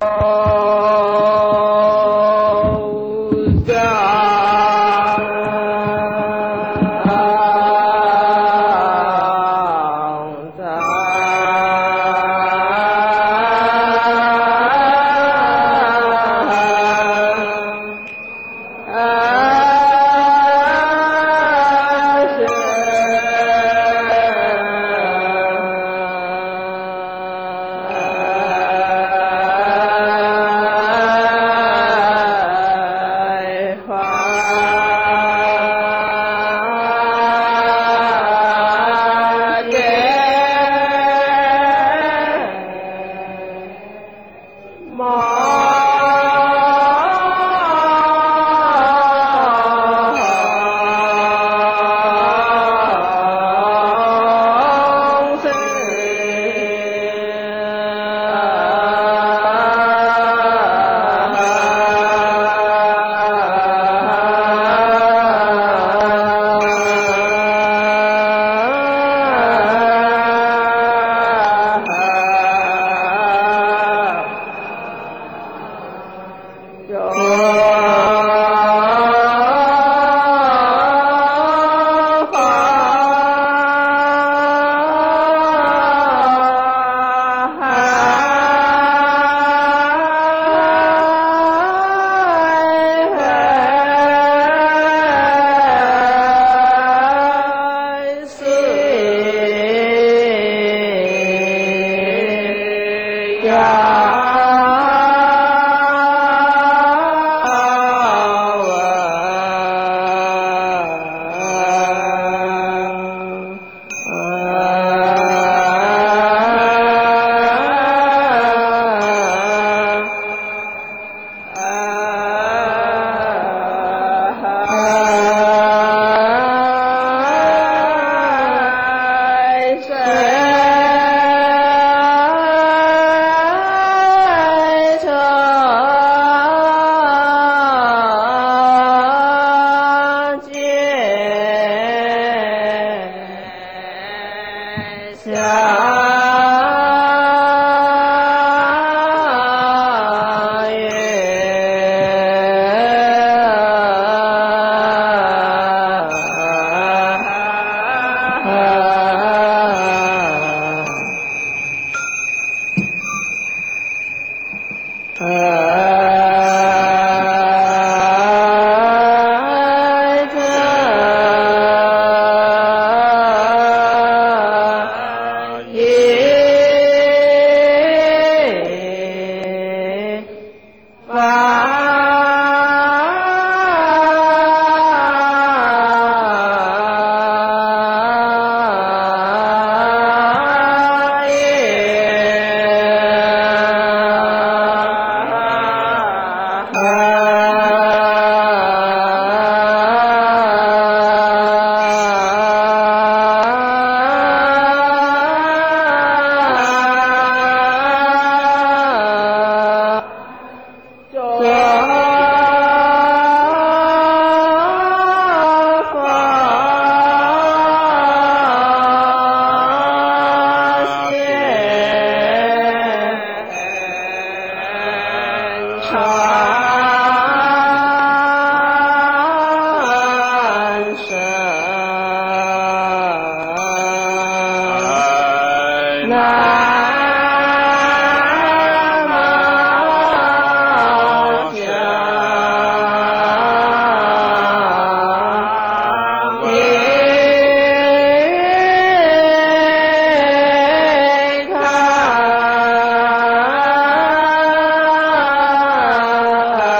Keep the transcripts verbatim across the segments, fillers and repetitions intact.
啊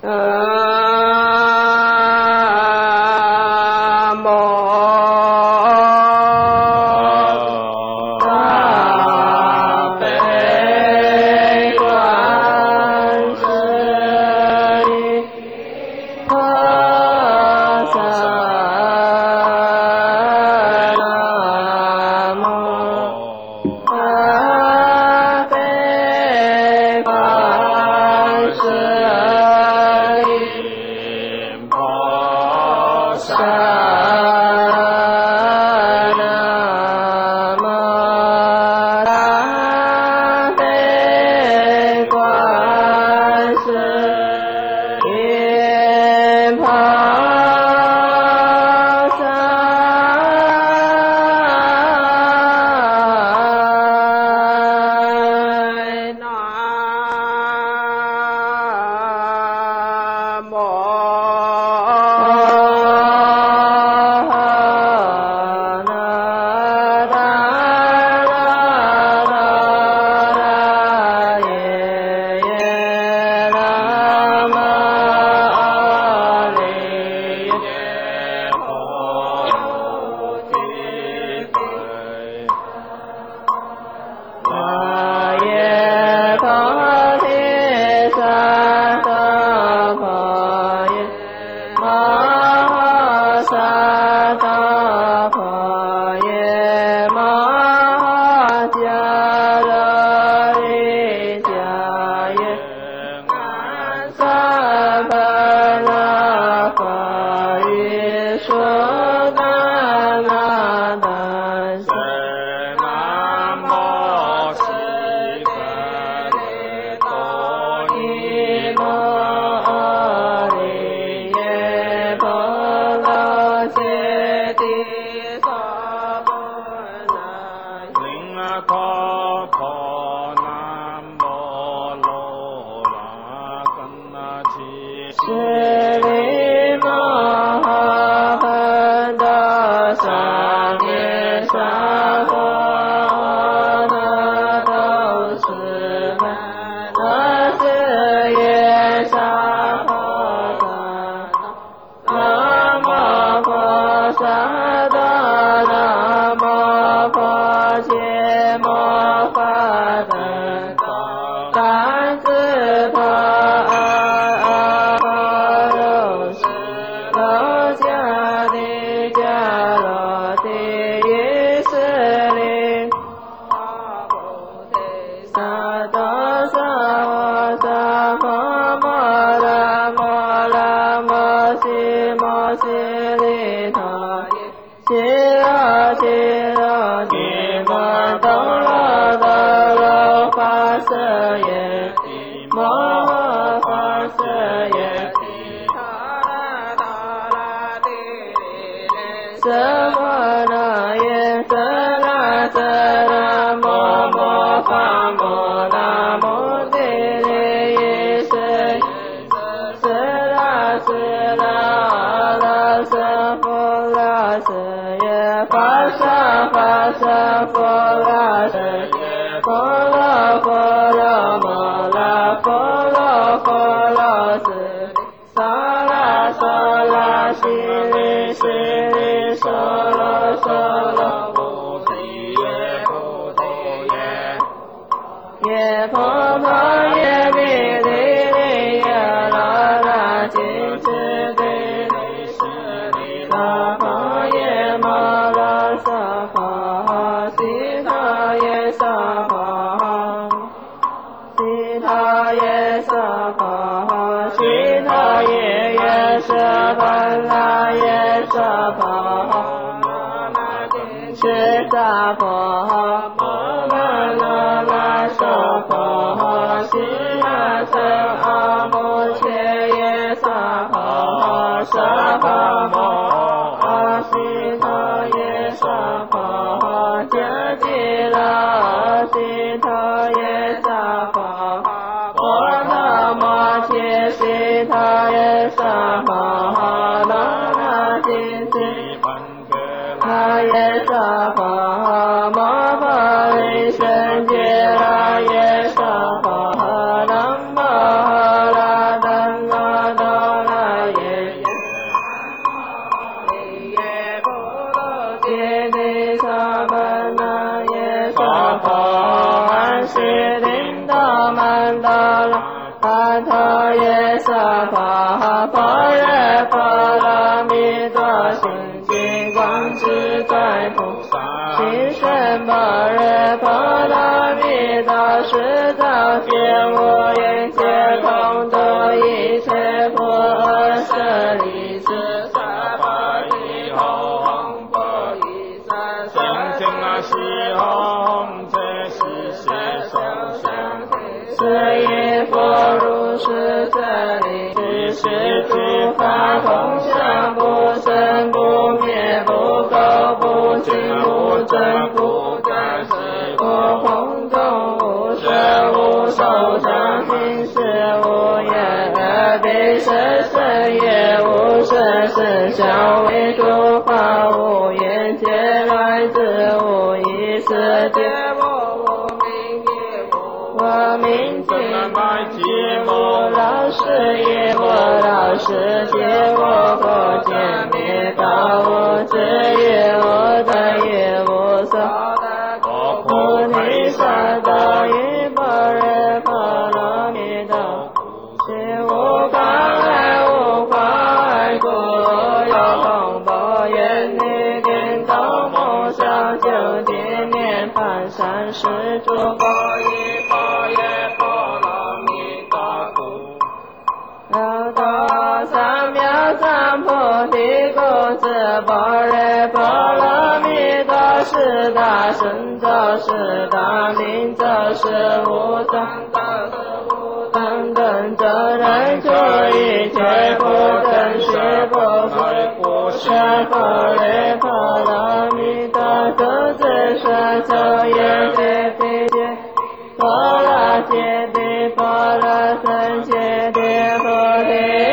Yes, 安悉令达曼达拉阿他耶萨帕巴耶巴拉弥陀心经观自在菩萨心身巴耶巴拉弥陀十大界无眼界空得一切不二舍利子萨巴提后吽波夷三三经啊西吽这是些受想是以佛如是在理知是诸法空相不生不灭不垢不净不增不减是不空洞无色无受想行识无眼耳鼻舌身业无色声香味触法无眼界来自无意识界无明界无明界来界无老师业无老师界无不见灭道无智业无等业无所菩提萨埵依般若波罗蜜多是无挂碍无挂碍故有空般愿力颠倒梦想究竟涅槃三世诸佛依般若波罗蜜多故有多三藐三菩提故自般若波罗蜜多是大圣者是大明者是无上者是无等等者人出一切不等是不非不是般若波罗蜜多诸自舍受业界地界波罗揭谛波罗僧揭谛菩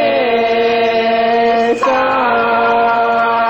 提萨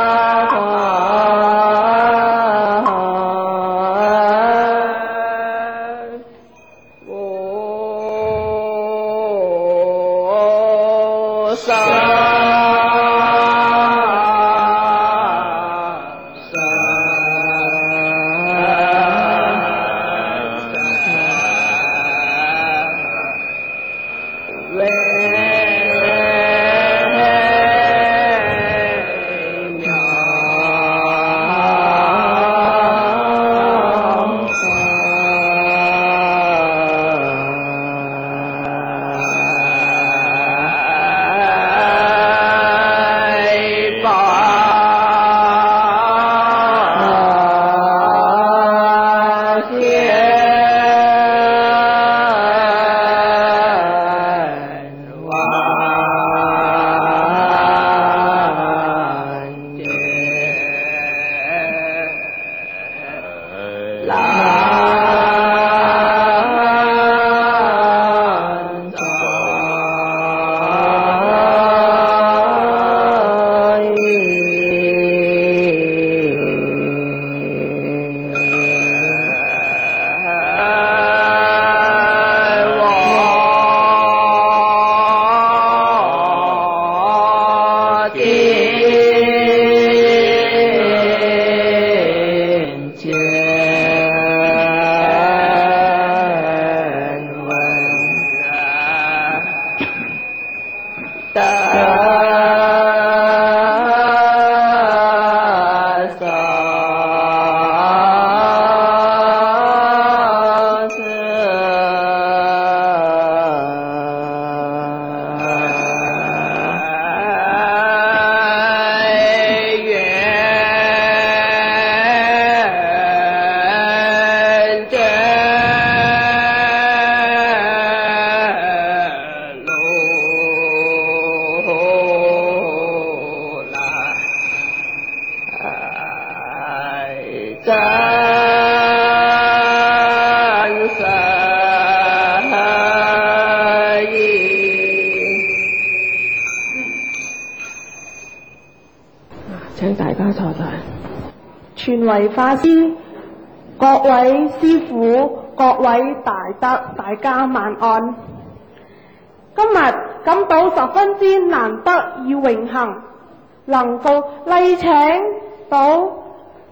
請大家坐低。 全為法師，各位師父，各位大德，大家晚安。今日感到十分之難得與榮幸，能夠禮請到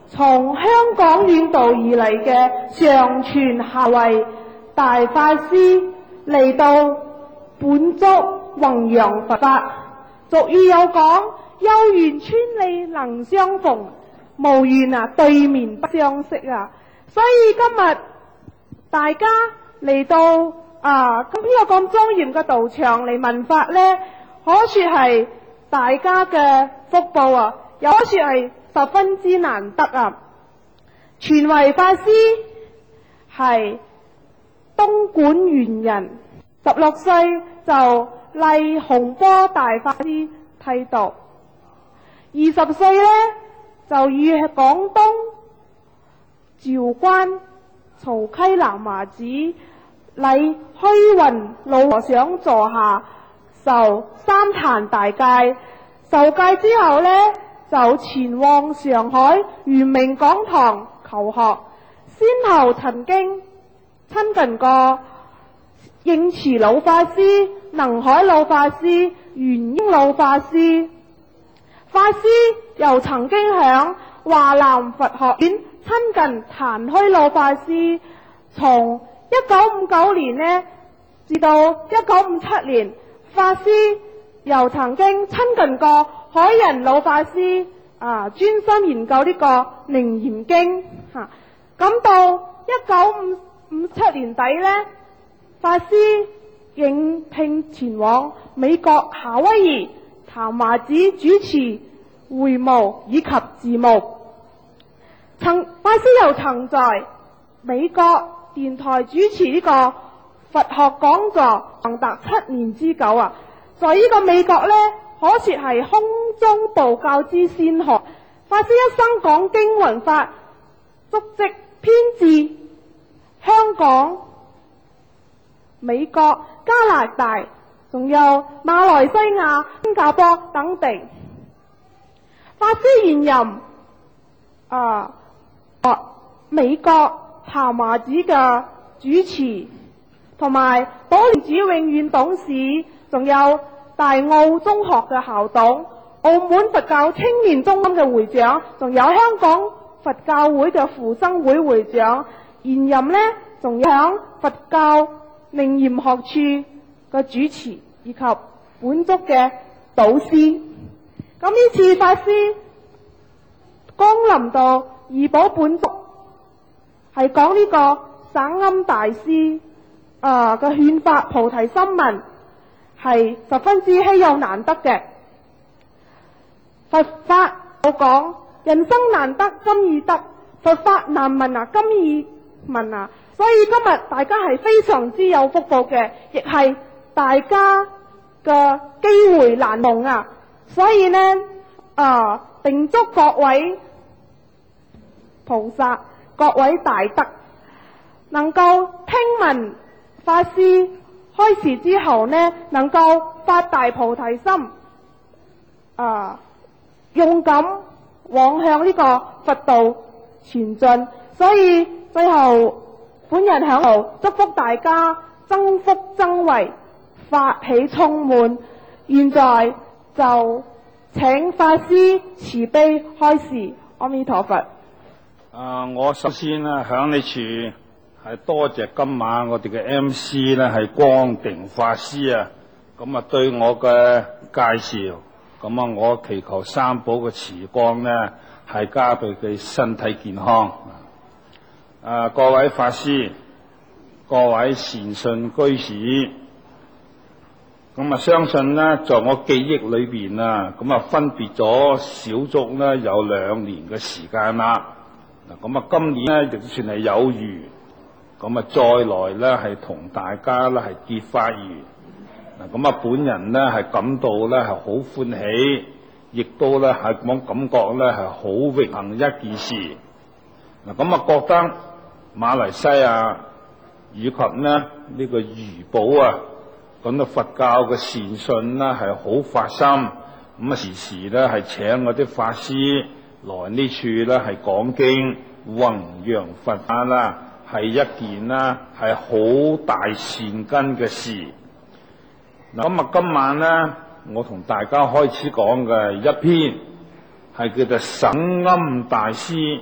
從香港遠道而嚟嘅上傳下惠大法師嚟到本足弘揚佛法。俗語有講，有緣千里能相逢，無緣啊對面不相識啊。所以今日大家嚟到啊咁呢個咁莊嚴嘅道場嚟聞法呢，可說係大家嘅福報啊，又可說係十分之難得啊。傳維法師係東莞元人，十六歲就禮洪波大法師剃度，二十歲呢就與廣東韶關曹溪南華寺禮虛雲老和尚座下受三壇大戒，受戒之後呢就前往上海圓明講堂求學，先後曾經親近過應慈老法師、能海老法師、元英老法師。法師又曾經響華南佛學院親近曇虛老法師，從一九五九年呢至到一九五七年，法師又曾經親近過海仁老法師，啊，專心研究呢個《楞嚴經》嚇。咁、啊、到一九五七年底呢，法師應聘前往美國夏威夷譚華寺主持會務以及事務。曾法師又曾在美國電台主持呢個佛學講座長達七年之久啊！在呢個美國呢，可說係空中道教之先河。法師一生講經聞法，足跡遍至香港、美國、加拿大，仲有馬來西亞、新加坡等地。法師現任啊，美國譚華寺嘅主持，同埋寶蓮寺永遠董事，仲有大澳中學嘅校董，澳門佛教青年中心嘅會長，仲有香港佛教會嘅附生會會長。現任呢，仲有響佛教楞嚴學處嘅主持，以及本足嘅導師。咁呢次法師光臨到怡保本足，係講呢個省庵大師啊嘅勸發菩提心文，係十分之稀有難得嘅。佛法我講，人生難得今已得，佛法難聞啊今已聞啊，所以今日大家係非常之有福報嘅，亦係大家嘅機會難逢啊！所以呢，啊，定祝各位菩薩、各位大德能夠聽聞法師開示之後呢，能夠發大菩提心，啊，勇敢往向呢個佛道前進。所以最後本人響度祝福大家增福增慧，法喜充滿。現在就請法師慈悲開示。阿彌陀佛。 啊，我首先咧響呢處係多謝今晚我哋嘅 M C 咧係光定法師啊，咁啊對我嘅介紹，咁啊我祈求三寶嘅慈光呢係加倍佢身體健康。啊，各位法師，各位善信居士，咁啊相信呢在我記憶裏邊啊，咁啊分別咗小足呢有兩年嘅時間啦。嗱，咁啊今年呢亦算係有餘，咁啊再來呢係同大家呢係結法緣。嗱，咁啊本人呢係感到呢係好歡喜，亦都呢係咁感覺呢係好榮幸一件事。嗱，咁啊覺得馬來西亞以及呢呢個怡保啊，咁啊佛教嘅善信呢係好發心，咁啊時時呢係請我啲法師來呢處呢係講經弘揚佛法啦，係一件啦係好大善根嘅事。嗱，咁啊今晚呢，我同大家開始講嘅一篇係叫做省庵大師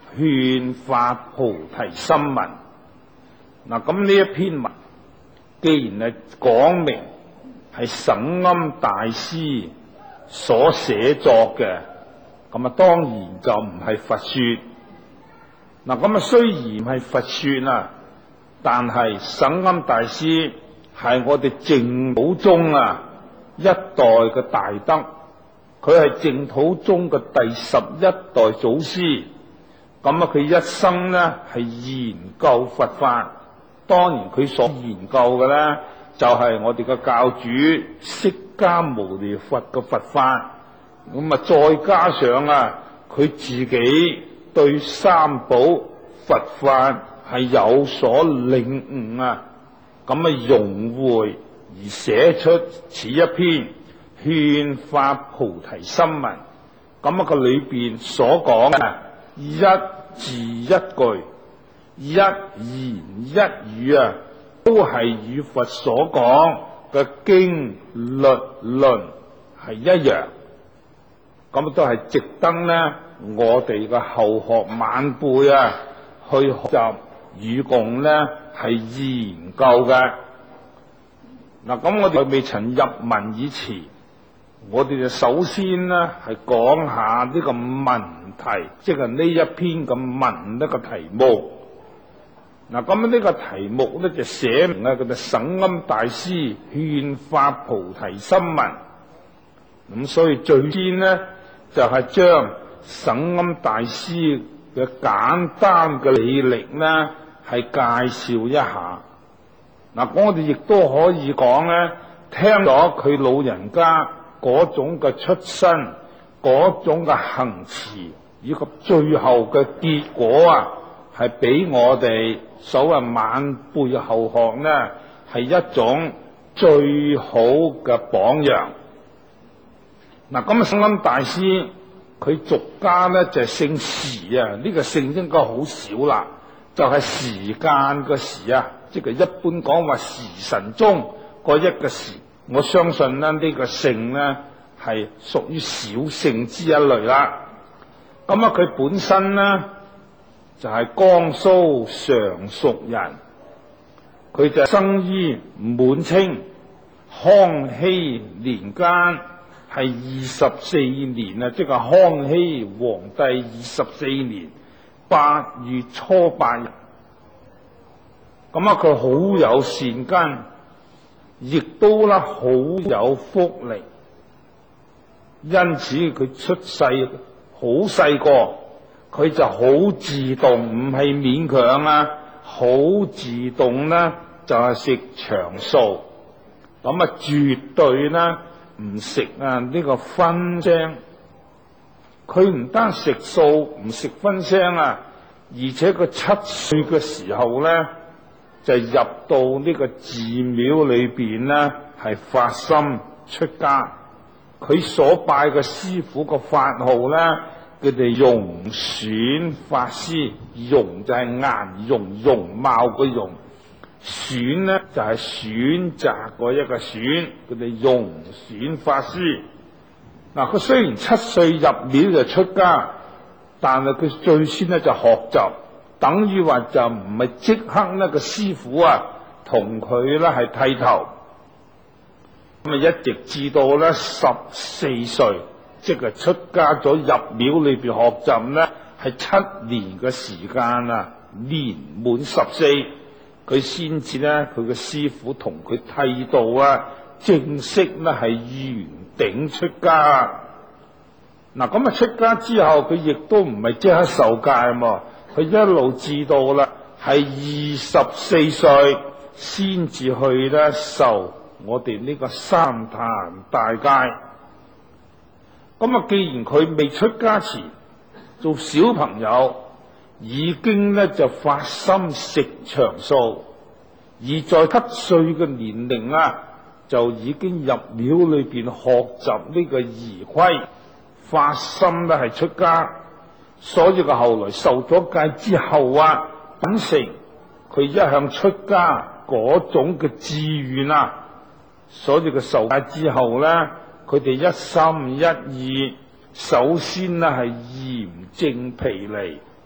勸發菩提心文。嗱，咁呢一篇文既然係講明係審庵大師所寫作嘅，咁啊當然就唔係佛說。嗱，咁啊雖然唔係佛說啊，但係審庵大師係我哋淨土宗啊一代嘅大德，佢係淨土宗嘅第十一代祖師。咁啊佢一生呢係研究佛法，當然佢所研究嘅呢，就係、是、我哋嘅教主釋迦牟尼佛嘅佛法。咁啊再加上啊佢自己對三寶佛法係有所領悟啊，咁啊融會而寫出此一篇勸發菩提心文。咁啊個裏邊所講嘅一字一句、一言一語啊，都係與佛所講嘅經律論係一樣。咁都係值得呢我哋嘅後學晚輩啊去學習與共呢係研究嘅。嗱，咁我哋未曾入文以前，我哋就首先呢係講下呢個文題，即係呢一篇嘅文呢個題目。嗱，咁呢個題目呢就寫明啊，佢就審庵大師勸發菩提心文。咁所以最先呢就係將審庵大師嘅簡單嘅履歷呢係介紹一下。嗱，我哋亦都可以講呢，聽咗佢老人家嗰種嘅出身，嗰種嘅行持，以及最後嘅結果啊，係俾我哋所謂晚輩後學呢係一種最好嘅榜樣。嗱，咁審庵大師佢俗家呢就係、是、姓時啊，呢、這個姓應該好少啦，就係、是、時間嘅時啊，即係一般講話時辰鐘嗰一個時。我相信呢呢、這個姓呢係屬於小姓之一類啦。咁啊佢本身呢就係、是、江蘇常熟人，佢就生於滿清康熙年間，係二十四年啊，即係康熙皇帝二十四年八月初八日。咁啊，佢好有善根，亦都啦好有福力，因此佢出世好細個，佢就好自動，唔係勉強啊，好自動啦，就係食長素。咁啊，絕對啦。唔食啊呢個葷腥，佢唔單食素唔食葷腥啊，而且佢七歲嘅時候咧就入到呢個寺廟裏邊咧係發心出家。佢所拜嘅師父個法號咧，佢哋容選法師，容就係顏容容貌嘅容。選呢就係、是、選擇嗰一個選，佢哋容選法師。嗱，佢雖然七歲入廟就出家，但係佢最先呢就學習，等於話就唔係即刻呢個師父啊同佢咧係剃頭，咁啊一直至到咧十四歲，即係出家咗入廟裏邊學習呢係七年嘅時間啊，年滿十四。佢先至咧，佢嘅師父同佢剃度啊，正式咧係圓頂出家。嗱，咁啊出家之後，佢亦都唔係即刻受戒嘛，佢一路至到啦，係二十四歲先至去咧受我哋呢個三壇大戒。咁啊，既然佢未出家前做小朋友，已經咧就發心食長素，而在七歲嘅年齡啊，就已經入廟裏邊學習呢個儀規，發心咧係出家。所以佢後來受咗戒之後啊，秉承佢一向出家嗰種嘅志願啊，所以佢受戒之後咧，佢哋一心一意，首先咧係嚴正毗尼，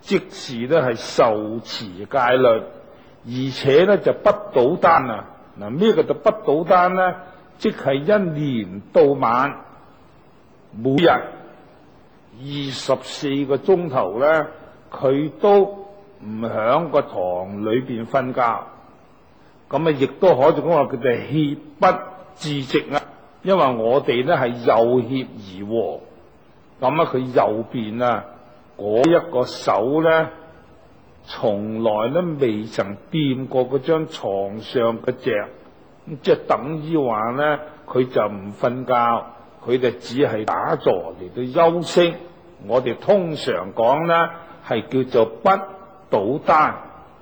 即是咧係受持戒律，而且咧就不倒單啊！嗱，咩叫做不倒單咧？即係一年到晚，每日二十四個鐘頭咧，佢都唔響個堂裏邊瞓覺。咁啊，亦都可以講話佢哋歇不至夕啊！因為我哋咧係右脅而和，咁啊佢右邊啊嗰一個手咧，從來咧未曾掂過嗰張床上嘅席，咁即係等於話咧，佢就唔瞓覺，佢哋只係打坐嚟到休息。我哋通常講咧係叫做不倒單。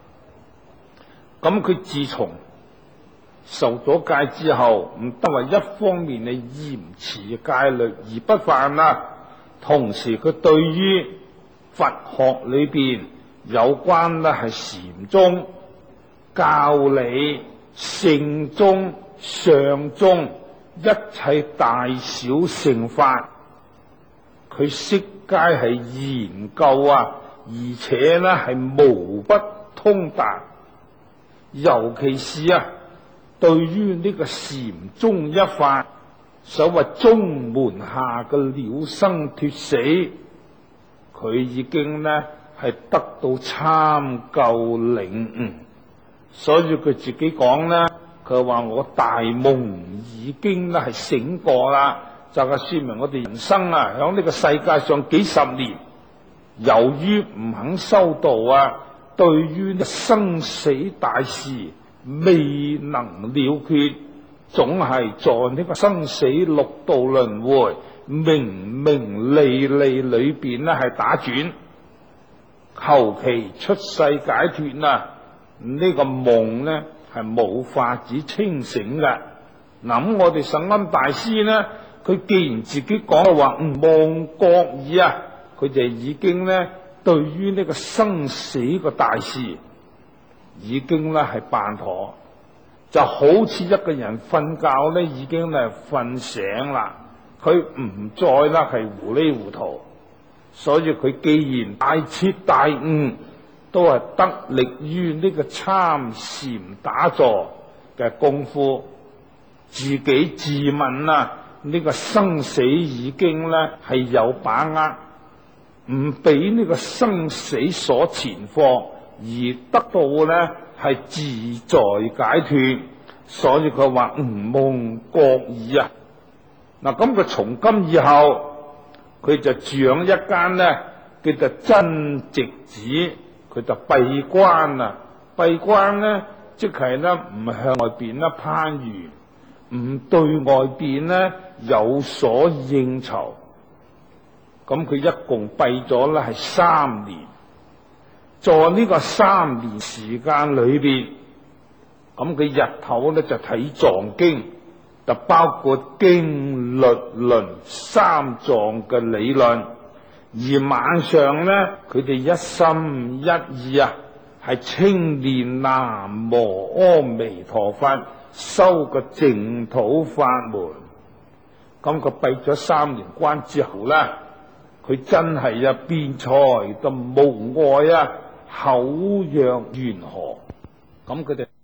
咁佢自從受咗戒之後，唔得話一方面你嚴持戒律而不犯啦，同時佢對於佛學裏邊有關咧係禪宗、教理、聖宗、上宗一切大小乘法，佢悉皆係研究啊，而且咧係無不通達，尤其是啊對於呢個禪宗一法，所謂宗門下嘅了生脱死，佢已經咧係得到參究領悟，所以佢自己講咧，佢話我大夢已經咧係醒過啦，就係說明我哋人生啊，響呢個世界上幾十年，由於唔肯修道啊，對於生死大事未能了決，總係在呢個生死六道輪迴、名名利利裏邊咧係打轉，求其出世解脫啊！呢、這個夢咧係冇法子清醒嘅。嗱，咁我哋聖鵪大師咧，佢既然自己講話唔忘覺耳啊，佢就已經咧對於呢個生死個大事，已經咧係辦妥，就好似一個人瞓覺咧，已經咧瞓醒啦，佢唔再啦係糊裏糊塗，所以佢既然大徹大悟，都係得力於呢個參禪打坐嘅功夫，自己自問啊，呢個生死已經咧係有把握，唔俾呢個生死所纏縛，而得到咧係自在解脫，所以佢話唔忘覺耳啊！嗱，咁佢從今以後，佢就住響一間咧叫做真寂寺，佢就閉關啊！閉關咧，即係咧唔向外邊咧攀緣，唔對外邊咧有所應酬。咁佢一共閉咗咧係三年。在呢個三年時間裏邊，咁佢日頭咧就睇藏經，就包括經律論三藏嘅理論，而晚上咧佢哋一心一意啊，係清念南無阿彌陀佛，修個淨土法門。咁佢閉咗三年關之後咧，佢真係啊辯才就無礙啊，口若懸河。咁佢哋